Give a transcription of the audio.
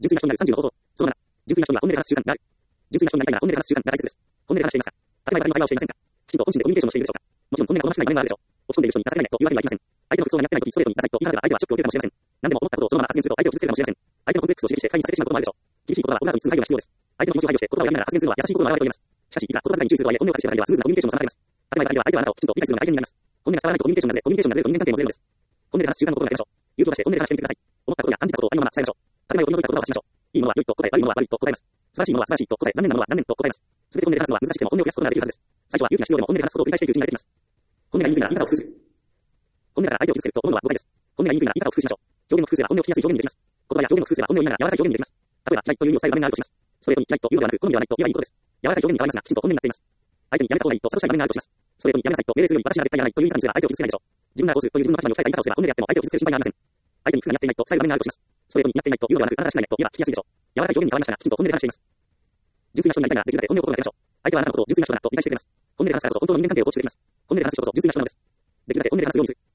純粋な人になる30の方法。その7、純粋な人には本音で話す習慣がある。純粋な人になりたいなら本音で話す習慣が大切です。本音で話していますか？建前の会話をしていませんか？きちんと本心でコミュニケーションをしているでしょうか？もちろん本音が好ましくない場面があるでしょう。落ち込んでいる人に助けないと言われてはいけません。相手の服装がやってないときストレートに言いなさいと言い方では相手はショックを受けるかもしれません。何でも思ったことをそのまま発言すると相手を傷つけるかもしれません。相手のコンプレックスを刺激して不快にさせてしまうこともあるでしょう。厳しい言葉はオブラートに通ずる配慮が必要です。相手の気持ちを配慮して言葉を選びながら発言するのは優しい心の表れと言えます。しかし、いくら言葉遣いに注意するとはいえ本音を隠している場合ではスムーズなコミュニケーションも妨げます。建前の相手はあなたをきちんと理解するのが大変になります。本音が伝わらないとコミュニケーションがずれ、コミュニケーションがずれると人間関係もずれるのです。本音で話す習慣のことをやりましょう。勇気を出して本音で話してみてください。思ったことや感じたことをありのまま伝えましょう。建前を取り除いた言葉を発しましょう。いいものは良いと答え、悪いものは悪いと答えます。素晴らしいものは素晴らしいと答え、残念なものは残念と答えます。すべて本音で話すのは難しくても本音を増やすことができるはずです。最初は勇気が必要でも本音で話すことを繰り返していくうちに慣れてきます。本音が言いにくいなら言い方を工夫する。本音だから相手を傷つけると思うのは誤解です。本音が言いにくいなら言い方を工夫しましょう。表現の工夫すれば本音を聞きやすい表現にできます。言葉や表現の工夫すれば本音を言いながら柔らかい表現にできます。例えば、嫌いという意味を伝える場面があるとします。ストレートに嫌いというのではなく、好みではないと言えばいいことです。柔らかい表現に変わりますが、きちんと本音になっています。相手にやめた方がいいと諭したい場面があるとします。ストレートにやめなさいと命令するより私は絶対やらないという言い方にすれば相手を傷つけないでしょう。自分がこうするという自分の立場に置き換えた言い方をすれば本音でやっても相手を傷つける心配がありません。相手に負荷になっていないと伝える場面があるとします。ストレートにやっていないというのではなく、あなたらしくないと言えば聞きやすいでしょう。柔らかい表現に変わりましたが、きちんと本音で話しています。純粋な人になりたいならできるだけ本音を心がけましょう。相手はあなたのことを純粋な人だと理解してくれます。本音で話すからこそ本当の人間関係を構築できます。本音で話す人こそ純粋な人なのです。できるだけ本音で話すようにする。